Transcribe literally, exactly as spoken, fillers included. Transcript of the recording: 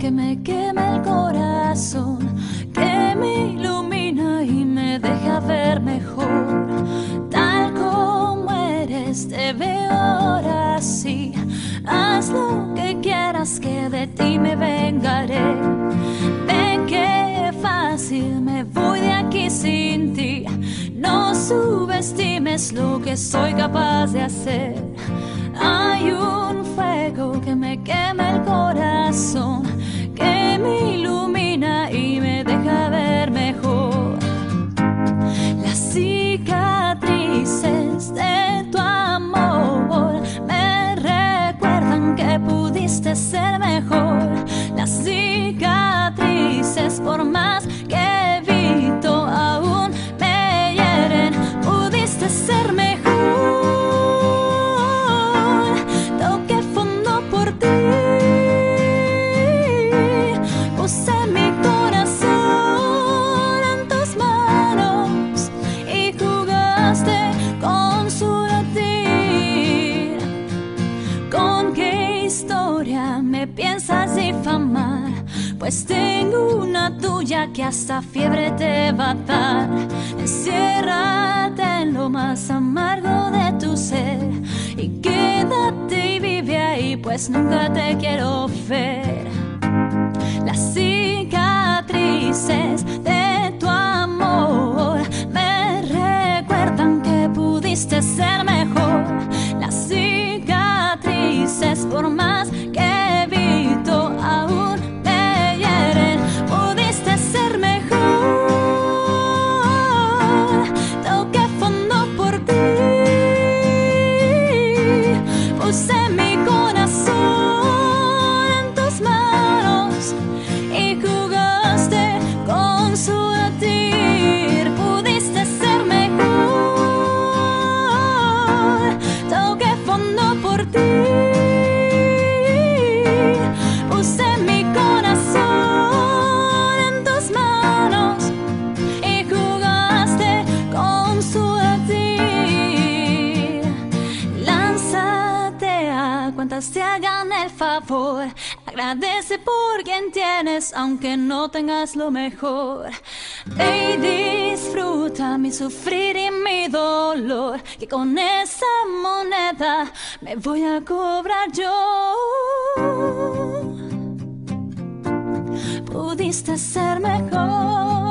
que me quema el corazón, que me ilumina y me deja ver mejor. Tal como eres, te veo ahora sí. Haz lo que quieras, que de ti me vengaré. Ven que fácil me voy de aquí sin ti. No subestimes lo que soy capaz de hacer. Hay un fuego que me quema el corazón, que me ilumina y me deja ver mejor. Las cicatrices de tu amor me recuerdan que pudiste ser mejor. Las cicatrices, por más que evito, aún me hieren. Pudiste ser mejor. Toqué fondo por ti. Puse mi corazón en tus manos y jugaste con su latir. ¿Con qué historia me piensas difamar? Pues tengo una tuya que hasta fiebre te va a dar. Enciérrate en lo más amargo de tu ser y quédate y vive ahí, pues nunca te quiero ver. Las cicatrices de tu amor me recuerdan que pudiste ser mejor. Las cicatrices, por más que evito, aún me hieren. Pudiste ser mejor. Toqué fondo por ti. Puse mi corazón en tus manos y jugaste con su latir. Pudiste ser mejor. Toqué fondo por ti. Puse mi corazón en tus manos y jugaste con su latir. Lánzate a cuantas te hagan el favor. Agradece por quien tienes, aunque no tengas lo mejor. Ve y disfruta mi sufrir y mi dolor, que con esa moneda me voy a cobrar yo. Pudiste ser mejor.